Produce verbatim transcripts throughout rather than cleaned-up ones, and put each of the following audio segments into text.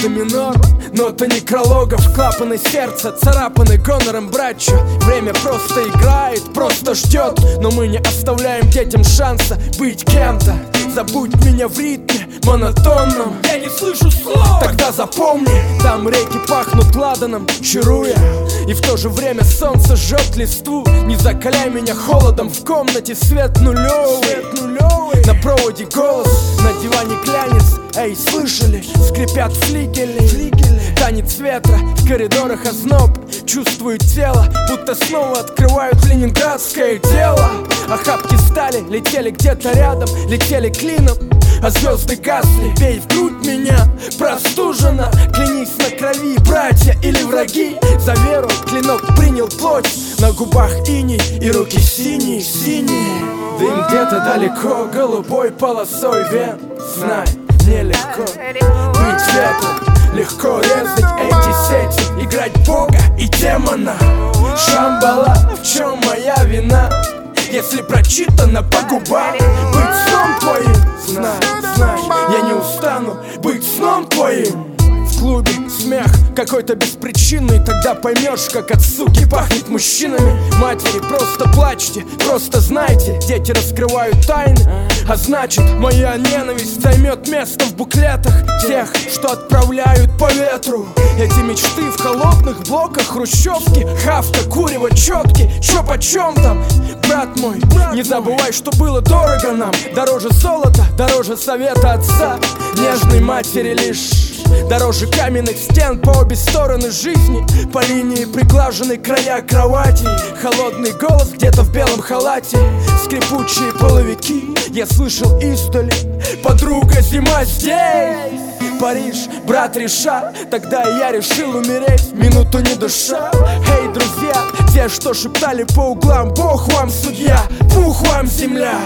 аккорды минор, ноты некрологов, клапаны сердца, царапаны гонором, братча. Время просто играет, просто ждет, но мы не оставляем детям шанса быть кем-то. Забудь меня в ритме монотонном, я не слышу слов. Тогда запомни, там реки пахнут ладаном, чаруя, и в то же время солнце жжет листву. Не закаляй меня холодом, в комнате свет нулевый, свет нулевый. На проводе голос, на диване глянец. Эй, слышали? Скрипят флигели, флигели. Танец ветра, в коридорах озноб. Чувствую тело, будто снова открывают ленинградское дело. Охапки стали, летели где-то рядом, летели клином, а звезды гасли. Бей в грудь меня, простужена. Клянись на крови, братья или враги. За веру клинок принял плоть. На губах иней и руки синие, синие. Дым где-то далеко, голубой полосой вен. Знай, нелегко быть светлым, легко резать эти сети, играть бога и демона. Шамбала, в чем моя вина? Если прочитано по губам, быть сном твоим. Знай, знай, я не устану быть сном твоим. В клубе смех какой-то беспричинный, тогда поймешь, как от суки пахнет мужчинами. Матери, просто плачьте, просто знайте, дети раскрывают тайны, а значит, моя ненависть займет место в буклетах тех, что отправляют по ветру. Эти мечты в холодных блоках хрущевки, хавка, курево, четки, чё почем там? Брат мой, не забывай, что было дорого нам. Дороже золота, дороже совета отца, нежной матери лишь. Дороже каменных стен по обе стороны жизни, по линии приглажены края кровати. Холодный голос где-то в белом халате, скрипучие половики я слышал издали. Подруга, зима здесь, Париж, брат Ришар. Тогда я решил умереть, минуту не душа. Эй, друзья, те, что шептали по углам: Бог вам судья, пух вам земля.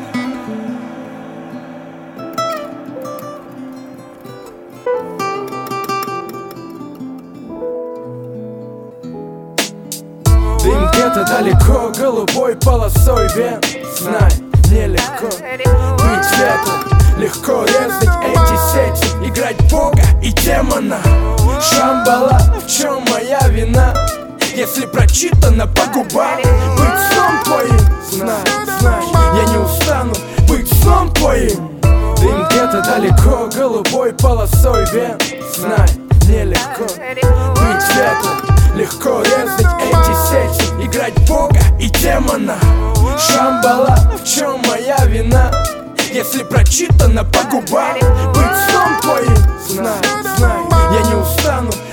Дым где-то далеко, голубой полосой вен. Знай, нелегко быть светлым, легко резать эти сети, играть бога и демона. Шамбала, в чем моя вина? Если прочитано по губам, быть сном твоим. Знай, знай, я не устану быть сном твоим. Дым где-то далеко, голубой полосой вен. Знай, нелегко быть светлым, легко резать эти сети, играть бога и демона. Шамбала, в чем моя вина? Если прочитано по губам, быть сном твоим. Знай, знай, я не устану